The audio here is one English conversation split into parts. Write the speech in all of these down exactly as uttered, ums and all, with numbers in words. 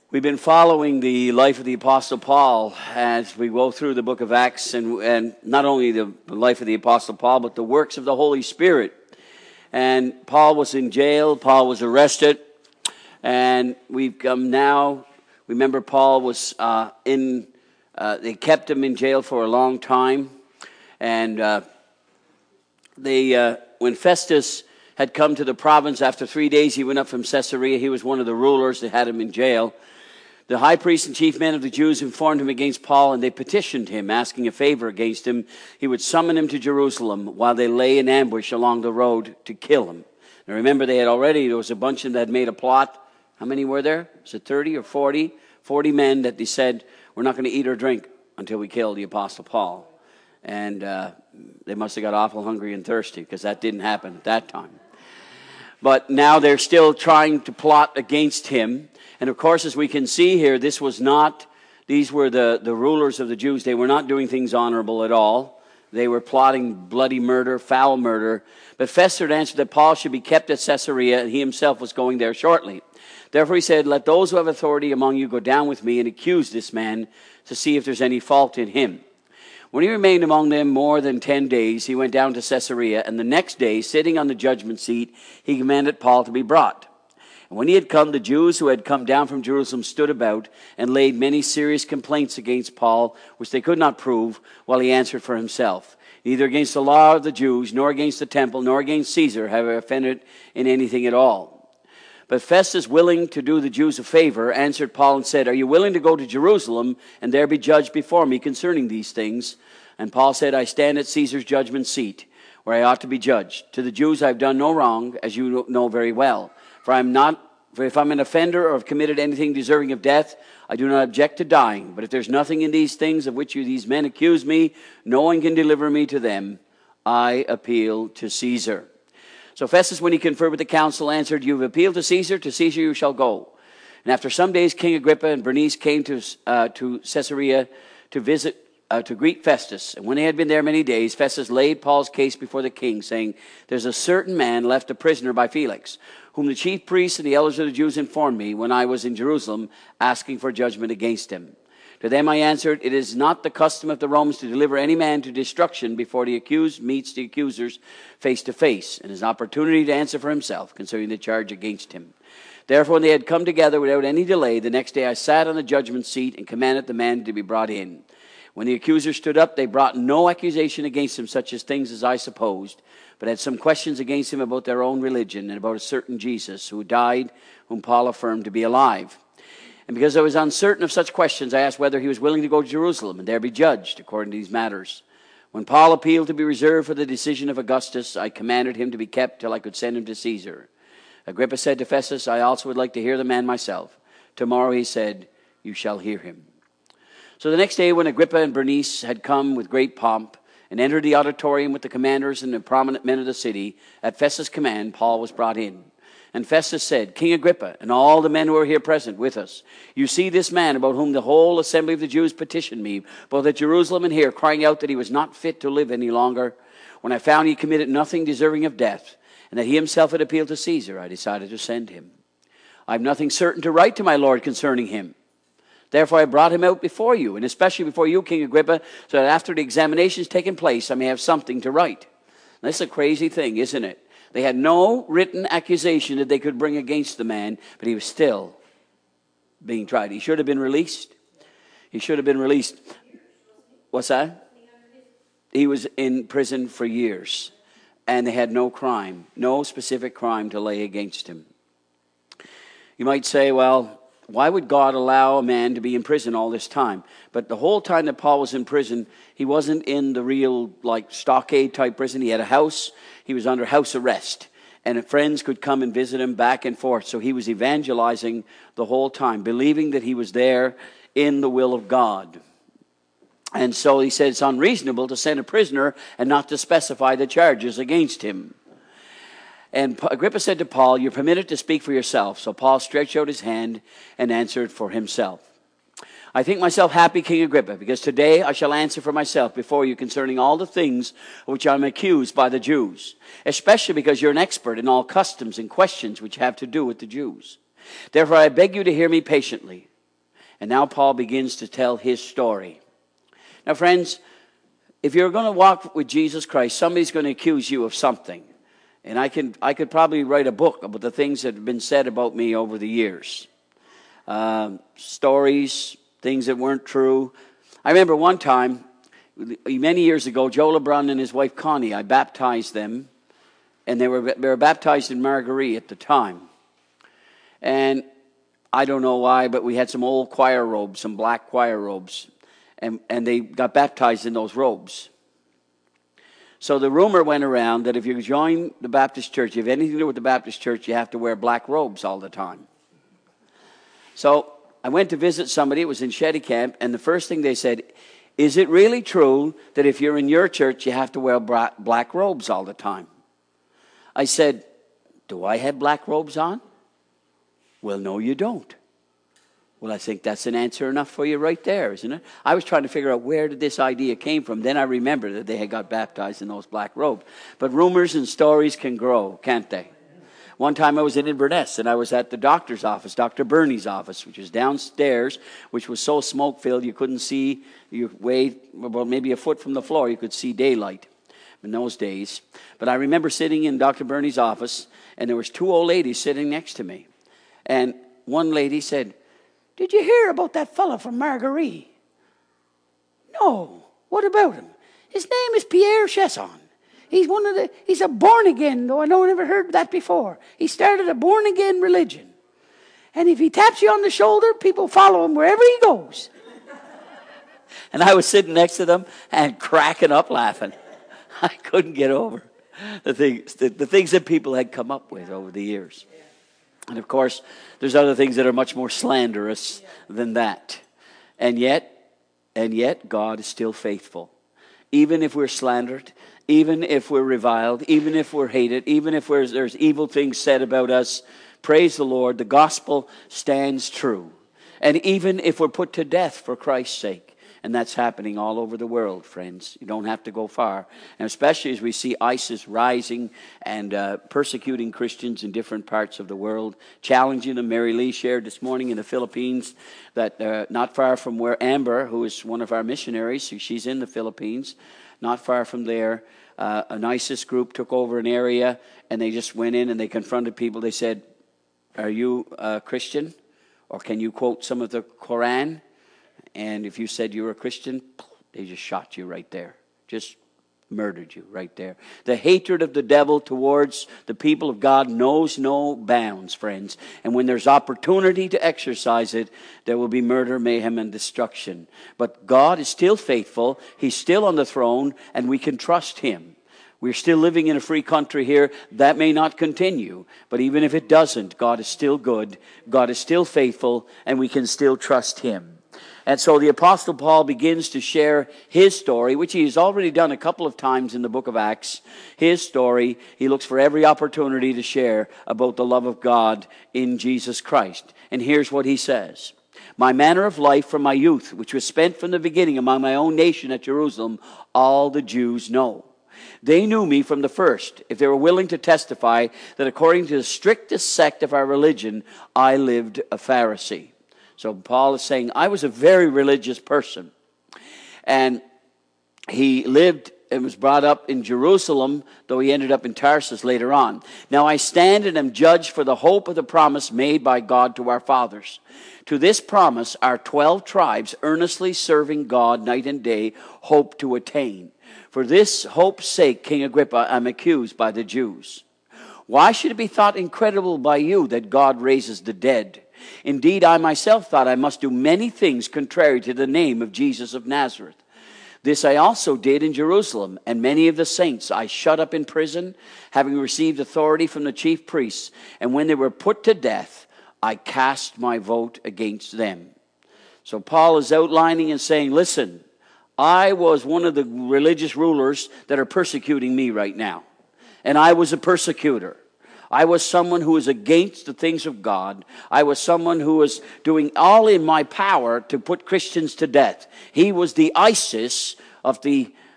We've been following the life of the Apostle Paul as we go through the book of Acts, and, and not only the life of the Apostle Paul, but the works of the Holy Spirit. And Paul was in jail, Paul was arrested, and we've come now, remember Paul was uh, in, uh, they kept him in jail for a long time, and uh, they, uh, when Festus had come to the province, after three days he went up from Caesarea. He was one of the rulers that had him in jail. The high priest and chief men of the Jews informed him against Paul, and they petitioned him, asking a favor against him. He would summon him to Jerusalem while they lay in ambush along the road to kill him. Now remember, they had already, there was a bunch of them that had made a plot. How many were there? Was it thirty or forty? forty men that they said, we're not going to eat or drink until we kill the Apostle Paul. And uh, they must have got awful hungry and thirsty, because that didn't happen at that time. But now they're still trying to plot against him. And of course, as we can see here, this was not, these were the, the rulers of the Jews. They were not doing things honorable at all. They were plotting bloody murder, foul murder. But Festus answered that Paul should be kept at Caesarea, and he himself was going there shortly. Therefore he said, let those who have authority among you go down with me and accuse this man to see if there's any fault in him. When he remained among them more than ten days, he went down to Caesarea, and the next day, sitting on the judgment seat, he commanded Paul to be brought. And when he had come, the Jews who had come down from Jerusalem stood about and laid many serious complaints against Paul, which they could not prove, while he answered for himself. Neither against the law of the Jews, nor against the temple, nor against Caesar have I offended in anything at all. But Festus, willing to do the Jews a favor, answered Paul and said, are you willing to go to Jerusalem and there be judged before me concerning these things? And Paul said, I stand at Caesar's judgment seat, where I ought to be judged. To the Jews I have done no wrong, as you know very well. For I am not, for if I'm an offender or have committed anything deserving of death, I do not object to dying. But if there's nothing in these things of which you, these men accuse me, no one can deliver me to them. I appeal to Caesar. So Festus, when he conferred with the council, answered, you have appealed to Caesar, to Caesar you shall go. And after some days, King Agrippa and Bernice came to, uh, to Caesarea to visit, uh, to greet Festus. And when they had been there many days, Festus laid Paul's case before the king, saying, there's a certain man left a prisoner by Felix, whom the chief priests and the elders of the Jews informed me when I was in Jerusalem, asking for judgment against him. To them I answered, it is not the custom of the Romans to deliver any man to destruction before the accused meets the accusers face to face, and his opportunity to answer for himself concerning the charge against him. Therefore, when they had come together without any delay, the next day I sat on the judgment seat and commanded the man to be brought in. When the accusers stood up, they brought no accusation against him, such as things as I supposed, but had some questions against him about their own religion and about a certain Jesus who died, whom Paul affirmed to be alive. And because I was uncertain of such questions, I asked whether he was willing to go to Jerusalem and there be judged according to these matters. When Paul appealed to be reserved for the decision of Augustus, I commanded him to be kept till I could send him to Caesar. Agrippa said to Festus, I also would like to hear the man myself. Tomorrow, he said, you shall hear him. So the next day, when Agrippa and Bernice had come with great pomp and entered the auditorium with the commanders and the prominent men of the city, at Festus' command, Paul was brought in. And Festus said, King Agrippa, and all the men who are here present with us, you see this man about whom the whole assembly of the Jews petitioned me, both at Jerusalem and here, crying out that he was not fit to live any longer. When I found he committed nothing deserving of death, and that he himself had appealed to Caesar, I decided to send him. I have nothing certain to write to my Lord concerning him. Therefore I brought him out before you, and especially before you, King Agrippa, so that after the examination has taken place, I may have something to write. That's a crazy thing, isn't it? They had no written accusation that they could bring against the man, but he was still being tried. He should have been released. He should have been released. What's that? He was in prison for years, and they had no crime, no specific crime to lay against him. You might say, well, why would God allow a man to be in prison all this time? But the whole time that Paul was in prison, he wasn't in the real, like, stockade type prison. He had a house. He was under house arrest. And friends could come and visit him back and forth. So he was evangelizing the whole time, believing that he was there in the will of God. And so he said it's unreasonable to send a prisoner and not to specify the charges against him. And Agrippa said to Paul, you're permitted to speak for yourself. So Paul stretched out his hand and answered for himself. I think myself happy, King Agrippa, because today I shall answer for myself before you concerning all the things of which I am accused by the Jews, especially because you're an expert in all customs and questions which have to do with the Jews. Therefore I beg you to hear me patiently. And now Paul begins to tell his story. Now, friends, if you're going to walk with Jesus Christ, somebody's going to accuse you of something. And I can I could probably write a book about the things that have been said about me over the years. Um, stories, things that weren't true. I remember one time, many years ago, Joe LeBrun and his wife Connie, I baptized them. And they were, they were baptized in Marguerite at the time. And I don't know why, but we had some old choir robes, some black choir robes. And, and they got baptized in those robes. So the rumor went around that if you join the Baptist church, if you have anything to do with the Baptist church, you have to wear black robes all the time. So I went to visit somebody. It was in Shetty Camp. And the first thing they said, is it really true that if you're in your church, you have to wear black robes all the time? I said, do I have black robes on? Well, no, you don't. Well, I think that's an answer enough for you right there, isn't it? I was trying to figure out where did this idea came from. Then I remembered that they had got baptized in those black robes. But rumors and stories can grow, can't they? One time I was in Inverness, and I was at the doctor's office, Doctor Burney's office, which was downstairs, which was so smoke-filled you couldn't see your way, about maybe a foot from the floor, you could see daylight in those days. But I remember sitting in Doctor Burney's office, and there was two old ladies sitting next to me. And one lady said, did you hear about that fella from Marguerite? No. What about him? His name is Pierre Chesson. He's one of the, he's a born again, though I know I never heard that before. He started a born again religion. And if he taps you on the shoulder, people follow him wherever he goes. And I was sitting next to them and cracking up laughing. I couldn't get over the things, the, the things that people had come up with over the years. And of course, there's other things that are much more slanderous than that. And yet, and yet, God is still faithful. Even if we're slandered, even if we're reviled, even if we're hated, even if we're, there's evil things said about us, praise the Lord, the gospel stands true. And even if we're put to death for Christ's sake, and that's happening all over the world, friends. You don't have to go far. And especially as we see ISIS rising and uh, persecuting Christians in different parts of the world, challenging them. Mary Lee shared this morning in the Philippines that uh, not far from where Amber, who is one of our missionaries, she's in the Philippines, not far from there, uh, an ISIS group took over an area, and they just went in and they confronted people. They said, are you a Christian? Or can you quote some of the Quran? And if you said you were a Christian, they just shot you right there. Just murdered you right there. The hatred of the devil towards the people of God knows no bounds, friends. And when there's opportunity to exercise it, there will be murder, mayhem, and destruction. But God is still faithful. He's still on the throne, and we can trust Him. We're still living in a free country here. That may not continue. But even if it doesn't, God is still good. God is still faithful, and we can still trust Him. And so the Apostle Paul begins to share his story, which he has already done a couple of times in the book of Acts. His story, he looks for every opportunity to share about the love of God in Jesus Christ. And here's what he says. My manner of life from my youth, which was spent from the beginning among my own nation at Jerusalem, all the Jews know. They knew me from the first, if they were willing to testify that according to the strictest sect of our religion, I lived a Pharisee. So Paul is saying, I was a very religious person. And he lived and was brought up in Jerusalem, though he ended up in Tarsus later on. Now I stand and am judged for the hope of the promise made by God to our fathers. To this promise, our twelve tribes, earnestly serving God night and day, hope to attain. For this hope's sake, King Agrippa, I'm accused by the Jews. Why should it be thought incredible by you that God raises the dead? Indeed, I myself thought I must do many things contrary to the name of Jesus of Nazareth. This I also did in Jerusalem, and many of the saints I shut up in prison, having received authority from the chief priests. And when they were put to death, I cast my vote against them. So Paul is outlining and saying, listen, I was one of the religious rulers that are persecuting me right now. And I was a persecutor. I was someone who was against the things of God. I was someone who was doing all in my power to put Christians to death. He was the ISIS of the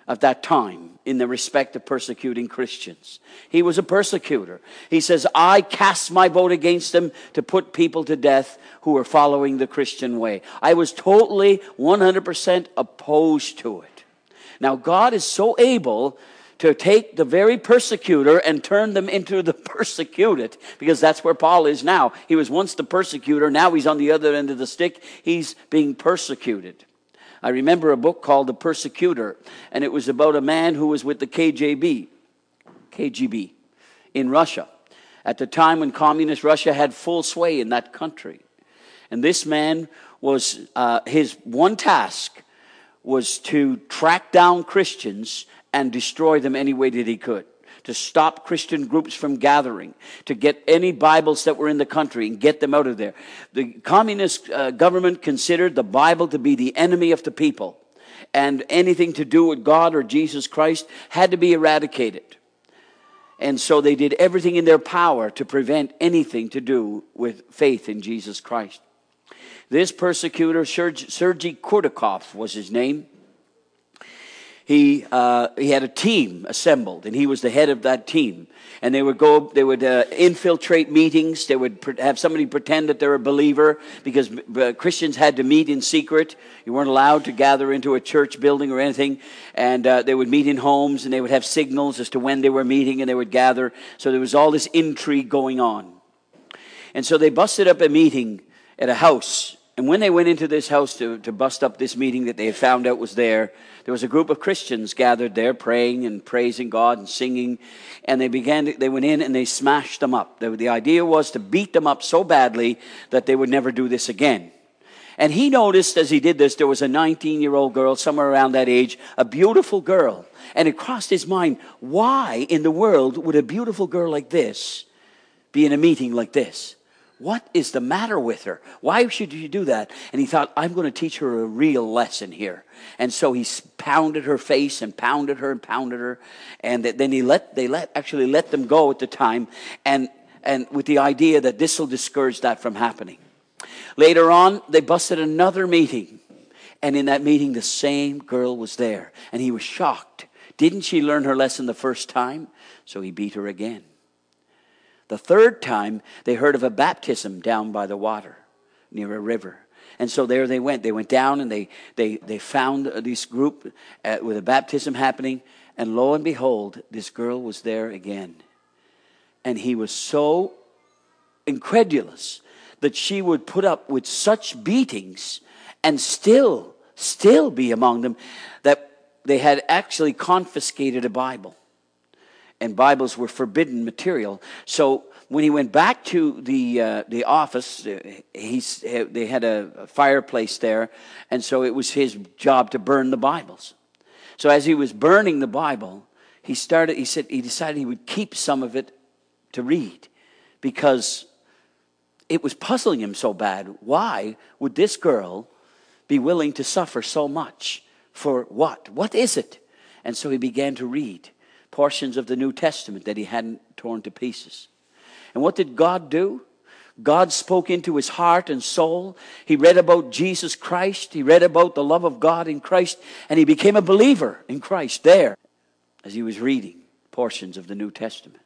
at that time in the respect of persecuting Christians. He was a persecutor. He says, I cast my vote against them to put people to death who were following the Christian way. I was totally one hundred percent opposed to it. Now, God is so able to take the very persecutor and turn them into the persecuted, because that's where Paul is now. He was once the persecutor. Now he's on the other end of the stick. He's being persecuted. I remember a book called The Persecutor, and it was about a man who was with the K G B, K G B in Russia, at the time when communist Russia had full sway in that country. And this man was, uh, his one task was to track down Christians and destroy them any way that he could, to stop Christian groups from gathering, to get any Bibles that were in the country and get them out of there. The communist uh, government considered the Bible to be the enemy of the people, and anything to do with God or Jesus Christ had to be eradicated. And so they did everything in their power to prevent anything to do with faith in Jesus Christ. This persecutor, Sergei Kurtakov was his name. He uh, he had a team assembled, and he was the head of that team. And they would go, they would uh, infiltrate meetings. They would pre- have somebody pretend that they're a believer, because uh, Christians had to meet in secret. You weren't allowed to gather into a church building or anything. And uh, they would meet in homes, and they would have signals as to when they were meeting, and they would gather. So there was all this intrigue going on. And so they busted up a meeting at a house. And when they went into this house to, to bust up this meeting that they had found out was there, there was a group of Christians gathered there praying and praising God and singing. And they began to, they went in and they smashed them up. The, the idea was to beat them up so badly that they would never do this again. And he noticed as he did this, there was a nineteen-year-old girl, somewhere around that age, a beautiful girl. And it crossed his mind, why in the world would a beautiful girl like this be in a meeting like this? What is the matter with her? Why should you do that? And he thought, I'm going to teach her a real lesson here. And so he pounded her face and pounded her and pounded her. And then he let they let actually let them go at the time, and and with the idea that this will discourage that from happening. Later on, they busted another meeting. And in that meeting, the same girl was there. And he was shocked. Didn't she learn her lesson the first time? So he beat her again. The third time, they heard of a baptism down by the water near a river. And so there they went. They went down and they they they found this group uh, with a baptism happening. And lo and behold, this girl was there again. And he was so incredulous that she would put up with such beatings and still, still be among them, that they had actually confiscated a Bible. And Bibles were forbidden material. So when he went back to the uh, the office, uh, he's, they had a fireplace there, and so it was his job to burn the Bibles. So as he was burning the Bible, he started. He said he decided he would keep some of it to read, because it was puzzling him so bad. Why would this girl be willing to suffer so much for what? What is it? And so he began to read portions of the New Testament that he hadn't torn to pieces. And what did God do? God spoke into his heart and soul. He read about Jesus Christ. He read about the love of God in Christ. And he became a believer in Christ there as he was reading portions of the New Testament.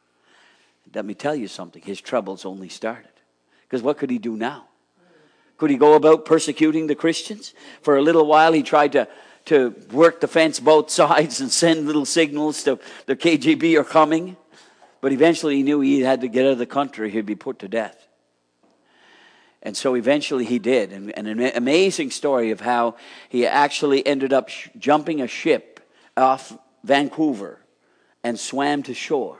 Let me tell you something. His troubles only started. Because what could he do now? Could he go about persecuting the Christians? For a little while he tried to to work the fence both sides and send little signals to the K G B are coming. But eventually he knew he had to get out of the country. He'd be put to death. And so eventually he did. And, and an amazing story of how he actually ended up sh- jumping a ship off Vancouver and swam to shore.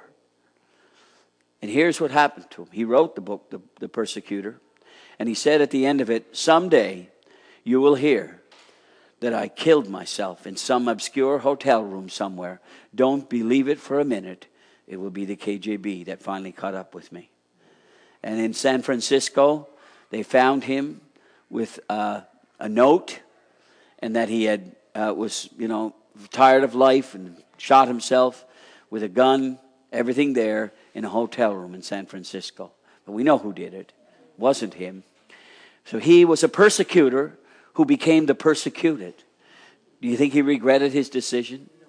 And here's what happened to him. He wrote the book, The, the Persecutor. And he said at the end of it, someday you will hear that I killed myself in some obscure hotel room somewhere. Don't believe it for a minute. It will be the K G B that finally caught up with me. And in San Francisco, they found him with uh, a note, and that he had uh, was, you know, tired of life and shot himself with a gun, everything there in a hotel room in San Francisco. But we know who did it. It wasn't him. So he was a persecutor who became the persecuted. Do you think he regretted his decision?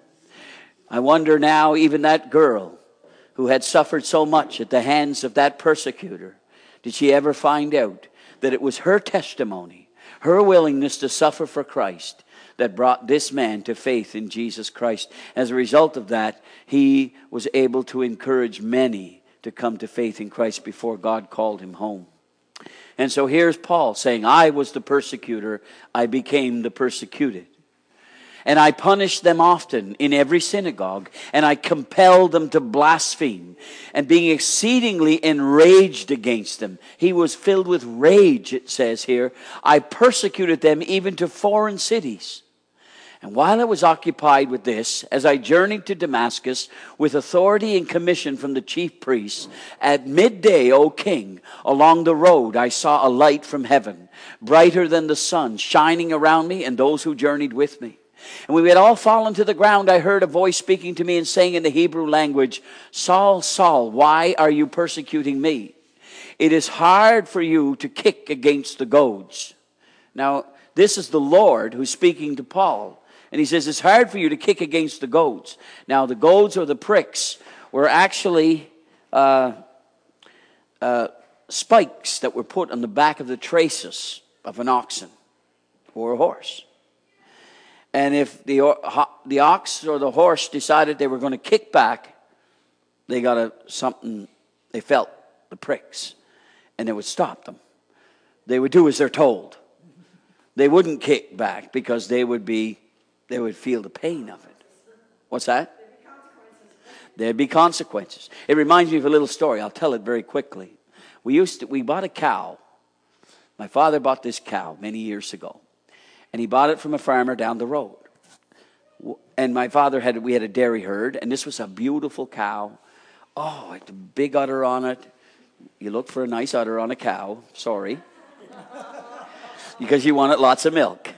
I wonder now, even that girl who had suffered so much at the hands of that persecutor, did she ever find out that it was her testimony, her willingness to suffer for Christ, that brought this man to faith in Jesus Christ? As a result of that, he was able to encourage many to come to faith in Christ before God called him home. And so here's Paul saying, I was the persecutor, I became the persecuted. And I punished them often in every synagogue, and I compelled them to blaspheme. And being exceedingly enraged against them, he was filled with rage, it says here. I persecuted them even to foreign cities. And while I was occupied with this, as I journeyed to Damascus with authority and commission from the chief priests, at midday, O king, along the road I saw a light from heaven, brighter than the sun, shining around me and those who journeyed with me. And when we had all fallen to the ground, I heard a voice speaking to me and saying in the Hebrew language, Saul, Saul, why are you persecuting me? It is hard for you to kick against the goads. Now, this is the Lord who's speaking to Paul. And he says, it's hard for you to kick against the goads. Now, the goads or the pricks were actually uh, uh, spikes that were put on the back of the traces of an oxen or a horse. And if the, the ox or the horse decided they were going to kick back, they got a, something, they felt the pricks, and it would stop them. They would do as they're told. They wouldn't kick back because they would be, they would feel the pain of it. What's that? There'd be consequences. It reminds me of a little story. I'll tell it very quickly. We used to, we bought a cow. My father bought this cow many years ago. And he bought it from a farmer down the road. And my father had, we had a dairy herd, and this was a beautiful cow. Oh, it had a big udder on it. You look for a nice udder on a cow, sorry. Because you wanted lots of milk.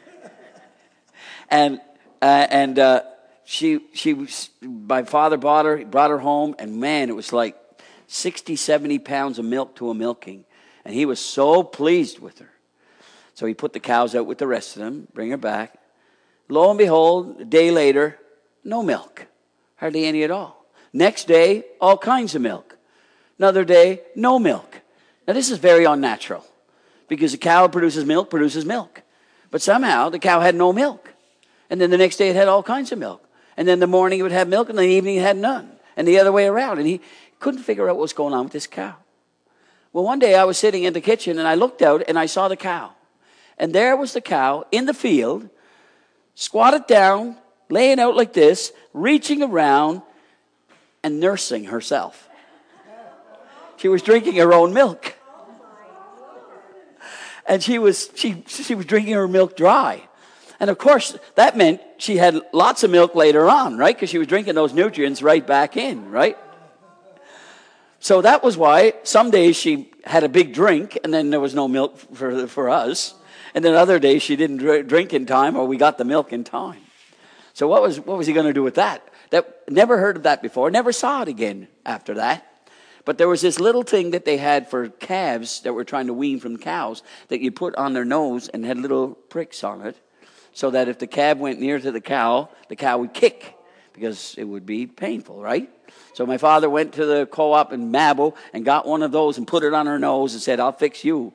And uh, and uh, she she was, my father bought her, brought her home, and man, it was like sixty, seventy pounds of milk to a milking. And he was so pleased with her. So he put the cows out with the rest of them, bring her back. Lo and behold, a day later, no milk. Hardly any at all. Next day, all kinds of milk. Another day, no milk. Now this is very unnatural. Because a cow produces milk, produces milk. But somehow the cow had no milk. And then the next day it had all kinds of milk. And then the morning it would have milk, and the evening it had none. And the other way around. And he couldn't figure out what was going on with this cow. Well, one day I was sitting in the kitchen, and I looked out, and I saw the cow. And there was the cow in the field, squatted down, laying out like this, reaching around and nursing herself. She was drinking her own milk. And she was she she was drinking her milk dry. And of course, that meant she had lots of milk later on, right? Because she was drinking those nutrients right back in, right? So that was why some days she had a big drink, and then there was no milk for for us. And then other days she didn't drink in time, or we got the milk in time. So what was what was he going to do with that? That never heard of that before. Never saw it again after that. But there was this little thing that they had for calves that were trying to wean from cows that you put on their nose and had little pricks on it, so that if the calf went near to the cow, the cow would kick because it would be painful, right? So my father went to the co-op in Mabo and got one of those and put it on her nose and said, I'll fix you.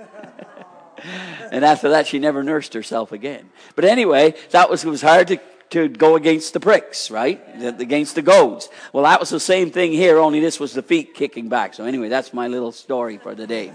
And after that, she never nursed herself again. But anyway, that was, it was hard to, to go against the pricks, right? Against the goads. Well, that was the same thing here, only this was the feet kicking back. So anyway, that's my little story for the day.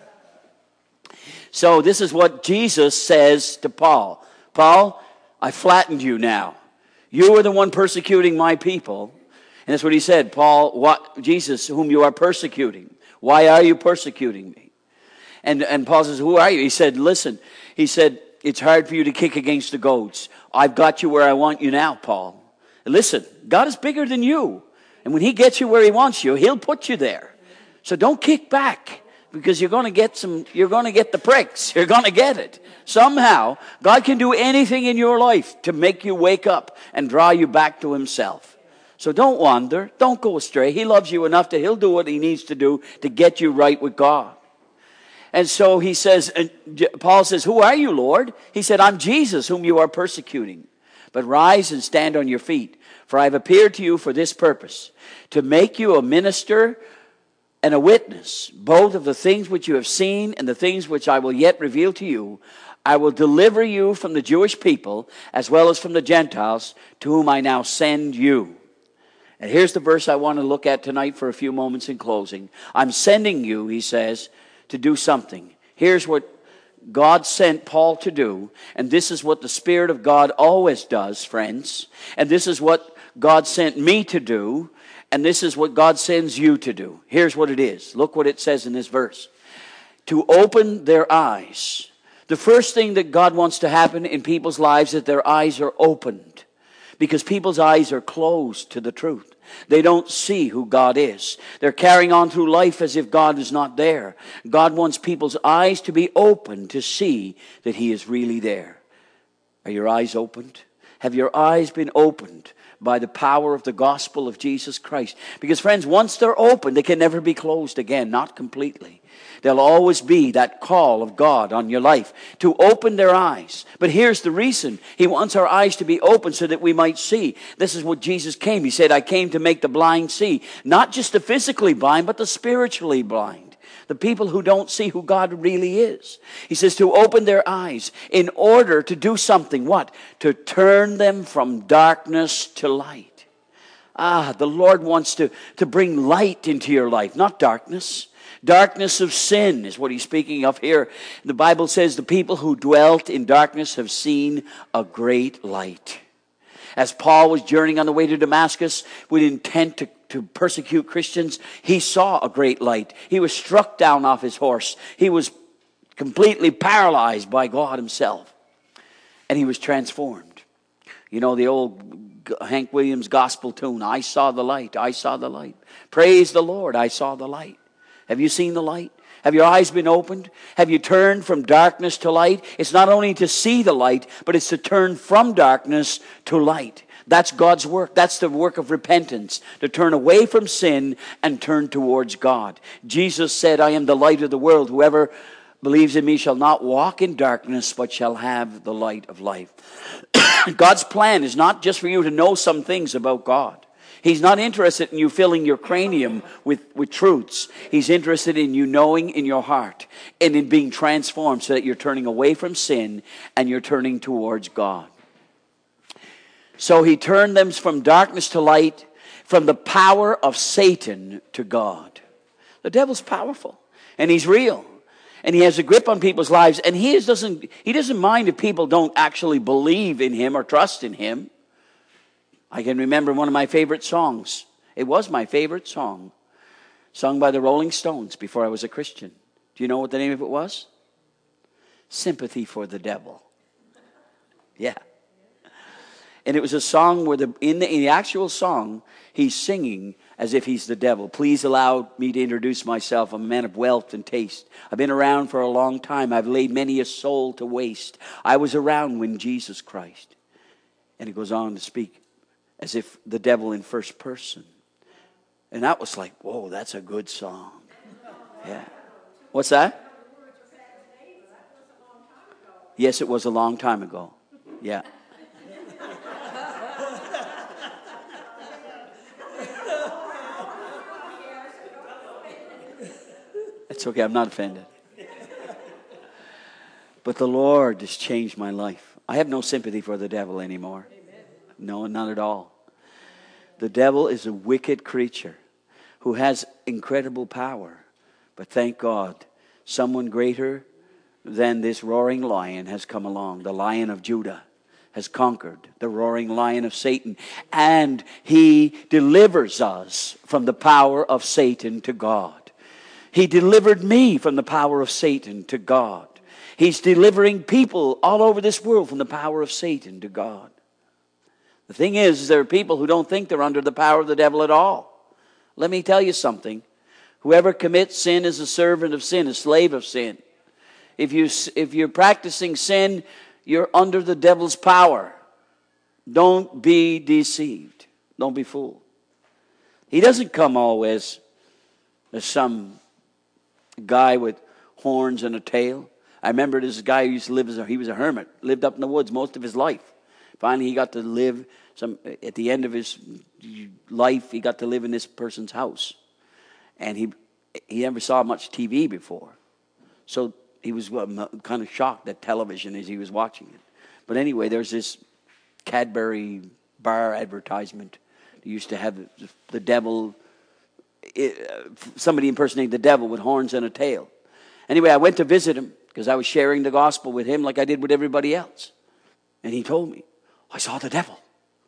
So this is what Jesus says to Paul. Paul, I flattened you now. You are the one persecuting my people. And that's what he said. Paul, what, Jesus, whom you are persecuting. Why are you persecuting me? And, and Paul says, who are you? He said, listen, he said, it's hard for you to kick against the goads. I've got you where I want you now, Paul. Listen, God is bigger than you. And when he gets you where he wants you, he'll put you there. So don't kick back, because you're going to get some, you're going to get the pricks. You're going to get it. Somehow, God can do anything in your life to make you wake up and draw you back to himself. So don't wander. Don't go astray. He loves you enough that he'll do what he needs to do to get you right with God. And so he says, and Paul says, who are you, Lord? He said, I'm Jesus whom you are persecuting. But rise and stand on your feet, for I have appeared to you for this purpose, to make you a minister and a witness, both of the things which you have seen and the things which I will yet reveal to you. I will deliver you from the Jewish people, as well as from the Gentiles, to whom I now send you. And here's the verse I want to look at tonight for a few moments in closing. I'm sending you, he says, to do something. Here's what God sent Paul to do, and this is what the Spirit of God always does, friends. And this is what God sent me to do, and this is what God sends you to do. Here's what it is. Look what it says in this verse. To open their eyes. The first thing that God wants to happen in people's lives is that their eyes are opened. Because people's eyes are closed to the truth. They don't see who God is. They're carrying on through life as if God is not there. God wants people's eyes to be open to see that He is really there. Are your eyes opened? Have your eyes been opened by the power of the gospel of Jesus Christ? Because friends, once they're open, they can never be closed again, not completely. There'll always be that call of God on your life to open their eyes. But here's the reason. He wants our eyes to be open so that we might see. This is what Jesus came. He said, I came to make the blind see. Not just the physically blind, but the spiritually blind. The people who don't see who God really is. He says to open their eyes in order to do something. What? To turn them from darkness to light. Ah, the Lord wants to, to bring light into your life, not darkness. Darkness of sin is what he's speaking of here. The Bible says the people who dwelt in darkness have seen a great light. As Paul was journeying on the way to Damascus with intent to, to persecute Christians, he saw a great light. He was struck down off his horse. He was completely paralyzed by God himself. And he was transformed. You know the old Hank Williams gospel tune, I saw the light, I saw the light. Praise the Lord, I saw the light. Have you seen the light? Have your eyes been opened? Have you turned from darkness to light? It's not only to see the light, but it's to turn from darkness to light. That's God's work. That's the work of repentance. To turn away from sin and turn towards God. Jesus said, I am the light of the world. Whoever believes in me shall not walk in darkness, but shall have the light of life. God's plan is not just for you to know some things about God. He's not interested in you filling your cranium with, with truths. He's interested in you knowing in your heart and in being transformed so that you're turning away from sin and you're turning towards God. So he turned them from darkness to light, from the power of Satan to God. The devil's powerful and he's real. And he has a grip on people's lives. And he doesn't, he doesn't mind if people don't actually believe in him or trust in him. I can remember one of my favorite songs. It was my favorite song. Sung by the Rolling Stones before I was a Christian. Do you know what the name of it was? Sympathy for the Devil. Yeah. And it was a song where the in, the in the actual song, he's singing as if he's the devil. Please allow me to introduce myself. I'm a man of wealth and taste. I've been around for a long time. I've laid many a soul to waste. I was around when Jesus Christ. And he goes on to speak as if the devil in first person. And that was like, whoa, that's a good song. Yeah. What's that? Yes, it was a long time ago. Yeah. It's okay, I'm not offended. But the Lord has changed my life. I have no sympathy for the devil anymore. No, not at all. The devil is a wicked creature who has incredible power. But thank God, someone greater than this roaring lion has come along. The Lion of Judah has conquered the roaring lion of Satan. And he delivers us from the power of Satan to God. He delivered me from the power of Satan to God. He's delivering people all over this world from the power of Satan to God. The thing is, there are people who don't think they're under the power of the devil at all. Let me tell you something. Whoever commits sin is a servant of sin, a slave of sin. If, you, if you're practicing sin, you're under the devil's power. Don't be deceived. Don't be fooled. He doesn't come always as some guy with horns and a tail. I remember this guy who used to live as a, he was a hermit, lived up in the woods most of his life. Finally, he got to live some, at the end of his life, he got to live in this person's house. And he he never saw much T V before. So he was kind of shocked at television as he was watching it. But anyway, there's this Cadbury bar advertisement. They used to have the, the devil, it, somebody impersonating the devil with horns and a tail. Anyway, I went to visit him because I was sharing the gospel with him like I did with everybody else. And he told me, I saw the devil.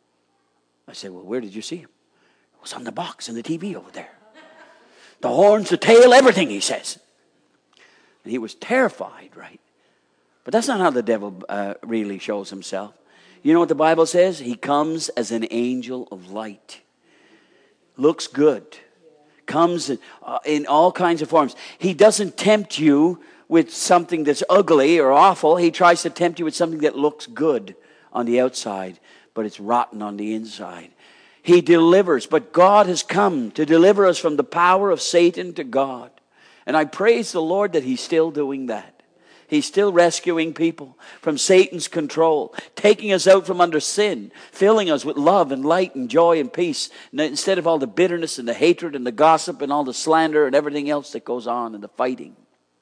I said, well, where did you see him? It was on the box in the T V over there. The horns, the tail, everything, he says. And he was terrified, right? But that's not how the devil uh, really shows himself. You know what the Bible says? He comes as an angel of light. Looks good. Comes in, uh, in all kinds of forms. He doesn't tempt you with something that's ugly or awful. He tries to tempt you with something that looks good on the outside, but it's rotten on the inside. He delivers, but God has come to deliver us from the power of Satan to God. And I praise the Lord that he's still doing that. He's still rescuing people from Satan's control, taking us out from under sin, filling us with love and light and joy and peace, instead of all the bitterness and the hatred and the gossip and all the slander and everything else that goes on and the fighting.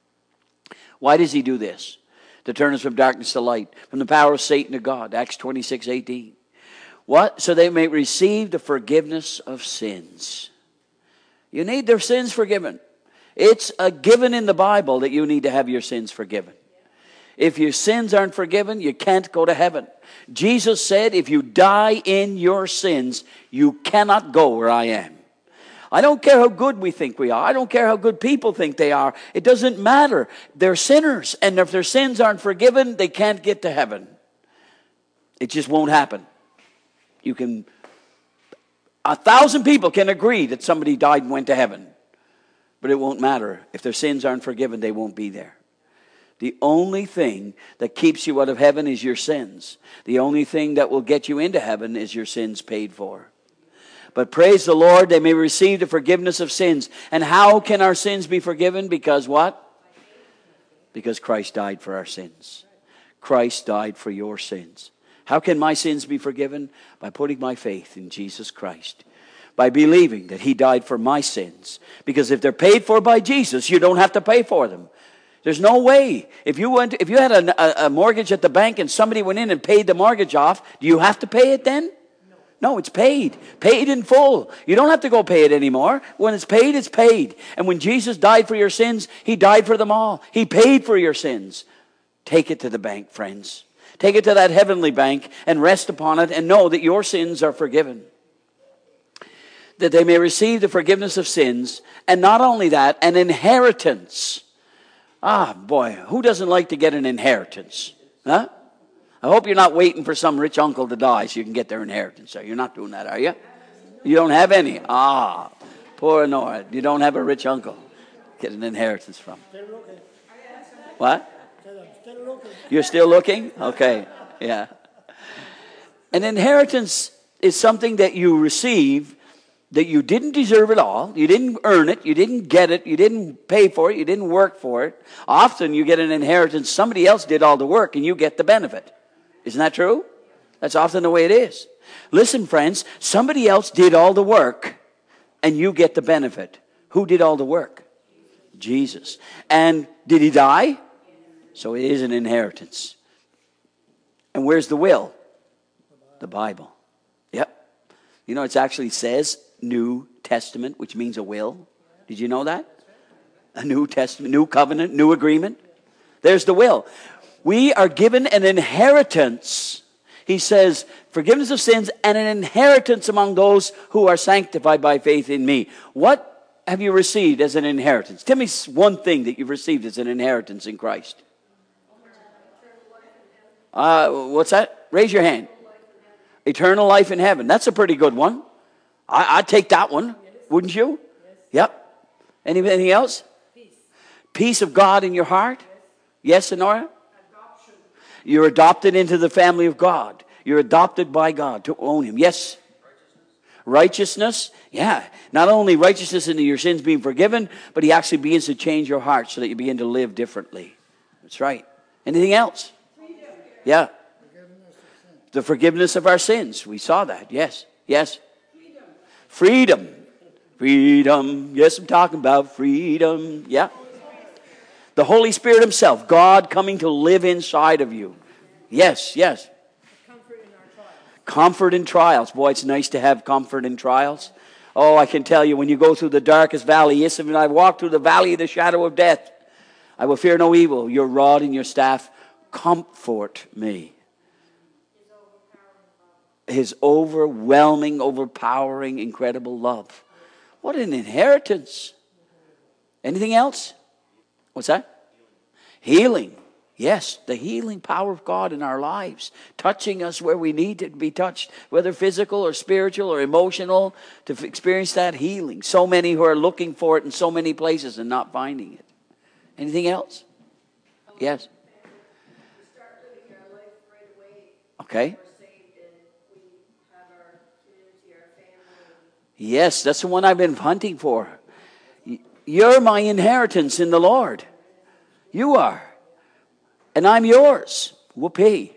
Why does he do this? To turn us from darkness to light, from the power of Satan to God. Acts twenty-six eighteen. What? So they may receive the forgiveness of sins. You need their sins forgiven. It's a given in the Bible that you need to have your sins forgiven. If your sins aren't forgiven, you can't go to heaven. Jesus said, if you die in your sins, you cannot go where I am. I don't care how good we think we are. I don't care how good people think they are. It doesn't matter. They're sinners. And if their sins aren't forgiven, they can't get to heaven. It just won't happen. You can, a thousand people can agree that somebody died and went to heaven. But it won't matter. If their sins aren't forgiven, they won't be there. The only thing that keeps you out of heaven is your sins. The only thing that will get you into heaven is your sins paid for. But praise the Lord, they may receive the forgiveness of sins. And how can our sins be forgiven? Because what? Because Christ died for our sins. Christ died for your sins. How can my sins be forgiven? By putting my faith in Jesus Christ. By believing that he died for my sins. Because if they're paid for by Jesus, you don't have to pay for them. There's no way. If you went, if you had a, a mortgage at the bank and somebody went in and paid the mortgage off, do you have to pay it then? No, no, it's paid. Paid in full. You don't have to go pay it anymore. When it's paid, it's paid. And when Jesus died for your sins, he died for them all. He paid for your sins. Take it to the bank, friends. Take it to that heavenly bank and rest upon it and know that your sins are forgiven. That they may receive the forgiveness of sins, and not only that, an inheritance. Ah, boy, who doesn't like to get an inheritance? Huh? I hope you're not waiting for some rich uncle to die so you can get their inheritance. So you're not doing that, are you? You don't have any? Ah, poor Nora. You don't have a rich uncle get an inheritance from. What? You're still looking? Okay, yeah. An inheritance is something that you receive that you didn't deserve at all. You didn't earn it. You didn't get it. You didn't pay for it. You didn't work for it. Often you get an inheritance. Somebody else did all the work and you get the benefit. Isn't that true? That's often the way it is. Listen, friends, somebody else did all the work and you get the benefit. Who did all the work? Jesus. And did he die? So it is an inheritance. And where's the will? The Bible. Yep. You know, it actually says New Testament, which means a will. Did you know that? A New Testament, new covenant, new agreement. There's the will. We are given an inheritance. He says, forgiveness of sins and an inheritance among those who are sanctified by faith in me. What have you received as an inheritance? Tell me one thing that you've received as an inheritance in Christ. Uh, what's that? Raise your hand. Eternal life in heaven. That's a pretty good one. I, I'd take that one. Wouldn't you? Yep. Anything else? Peace. Peace of God in your heart? Yes, Honora? Adoption. You're adopted into the family of God. You're adopted by God to own him. Yes? Righteousness. Righteousness? Yeah. Not only righteousness into your sins being forgiven, but he actually begins to change your heart so that you begin to live differently. That's right. Anything else? Yeah. The forgiveness of our sins. We saw that. Yes. Yes. Freedom. Freedom. Yes, I'm talking about freedom. Yeah. The Holy Spirit himself. God coming to live inside of you. Yes, yes. Comfort in our trials. Comfort in trials. Boy, it's nice to have comfort in trials. Oh, I can tell you, when you go through the darkest valley, yes, when I walk through the valley of the shadow of death, I will fear no evil. Your rod and your staff comfort me. His overwhelming, overpowering, incredible love. What an inheritance. Anything else? What's that? Healing. Yes, the healing power of God in our lives. Touching us where we need to be touched. Whether physical or spiritual or emotional. To experience that healing. So many who are looking for it in so many places and not finding it. Anything else? Yes. We start living our life right away. Okay. We're saved and we have our community, our family. Yes, that's the one I've been hunting for. You're my inheritance in the Lord. You are. And I'm yours. Whoopee.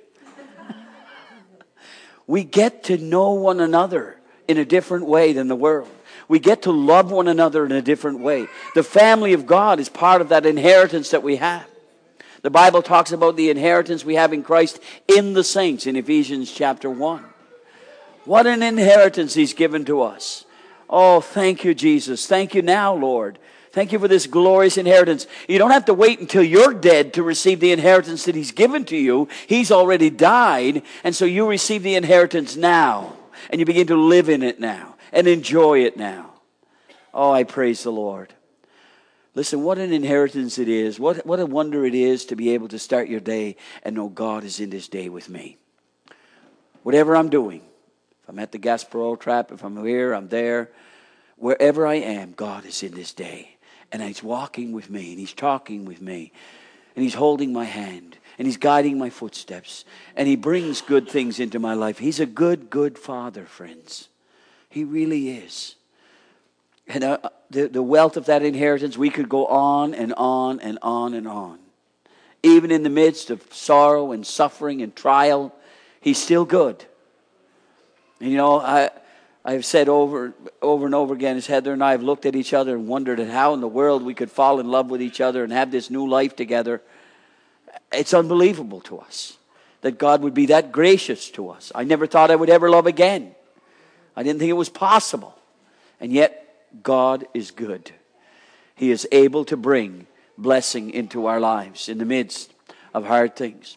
We get to know one another in a different way than the world. We get to love one another in a different way. The family of God is part of that inheritance that we have. The Bible talks about the inheritance we have in Christ in the saints in Ephesians chapter one. What an inheritance he's given to us. Oh, thank you, Jesus. Thank you now, Lord. Thank you for this glorious inheritance. You don't have to wait until you're dead to receive the inheritance that he's given to you. He's already died, and so you receive the inheritance now. And you begin to live in it now and enjoy it now. Oh, I praise the Lord. Listen, what an inheritance it is. What, what a wonder it is to be able to start your day and know God is in this day with me. Whatever I'm doing, if I'm at the Gasparilla Trap, if I'm here, I'm there, wherever I am, God is in this day. And he's walking with me, and he's talking with me, and he's holding my hand, and he's guiding my footsteps, and he brings good things into my life. He's a good, good Father, friends. He really is. And uh, the, the wealth of that inheritance, we could go on and on and on and on. Even in the midst of sorrow and suffering and trial, he's still good. And you know, I... I've said over over and over again, as Heather and I have looked at each other and wondered at how in the world we could fall in love with each other and have this new life together. It's unbelievable to us that God would be that gracious to us. I never thought I would ever love again. I didn't think it was possible. And yet, God is good. He is able to bring blessing into our lives in the midst of hard things.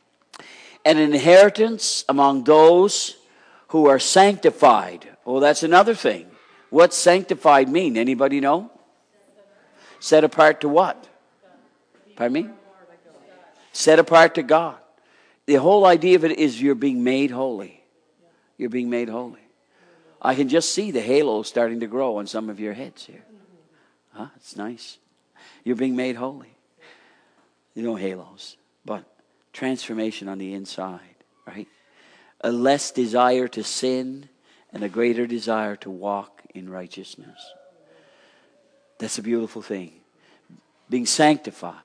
An inheritance among those who are sanctified. Oh, that's another thing. What's sanctified mean? Anybody know? Set apart to what? Pardon me? Set apart to God. The whole idea of it is you're being made holy. You're being made holy. I can just see the halo starting to grow on some of your heads here. Huh? It's nice. You're being made holy. You know halos, but transformation on the inside, right? A less desire to sin and a greater desire to walk in righteousness. That's a beautiful thing. Being sanctified.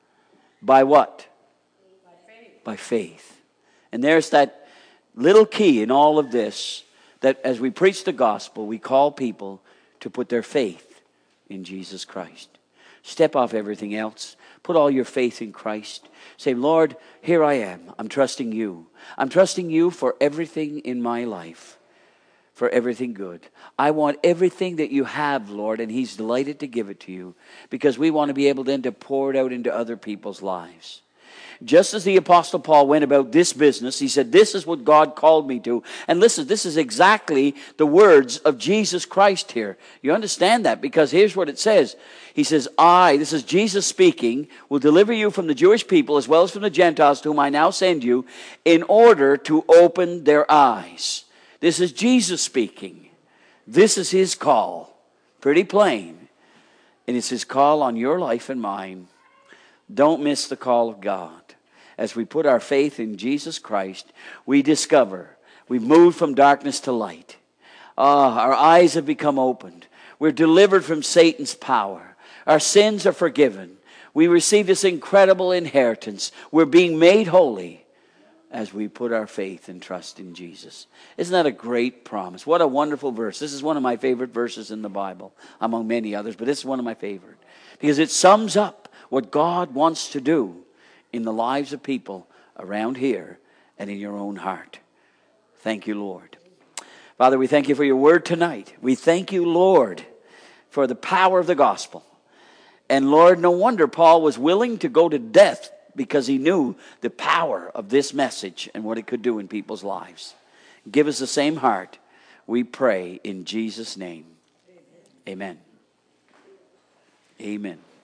By what? By faith. By faith. And there's that little key in all of this, that as we preach the gospel, we call people to put their faith in Jesus Christ. Step off everything else. Put all your faith in Christ. Say, Lord, here I am. I'm trusting you. I'm trusting you for everything in my life. For everything good. I want everything that you have, Lord, and he's delighted to give it to you. Because we want to be able then to pour it out into other people's lives. Just as the Apostle Paul went about this business, he said, this is what God called me to. And listen, this is exactly the words of Jesus Christ here. You understand that? Because here's what it says. He says, I, this is Jesus speaking, will deliver you from the Jewish people as well as from the Gentiles to whom I now send you, in order to open their eyes. This is Jesus speaking. This is his call. Pretty plain. And it's his call on your life and mine. Don't miss the call of God. As we put our faith in Jesus Christ, we discover we've moved from darkness to light. Ah, our eyes have become opened. We're delivered from Satan's power. Our sins are forgiven. We receive this incredible inheritance. We're being made holy. as we put our faith and trust in Jesus. Isn't that a great promise? What a wonderful verse. This is one of my favorite verses in the Bible, among many others, but this is one of my favorite, because it sums up what God wants to do in the lives of people around here and in your own heart. Thank you, Lord. Father, we thank you for your word tonight. We thank you, Lord, for the power of the gospel. And Lord, no wonder Paul was willing to go to death, because he knew the power of this message and what it could do in people's lives. Give us the same heart, we pray in Jesus' name. Amen. Amen. Amen.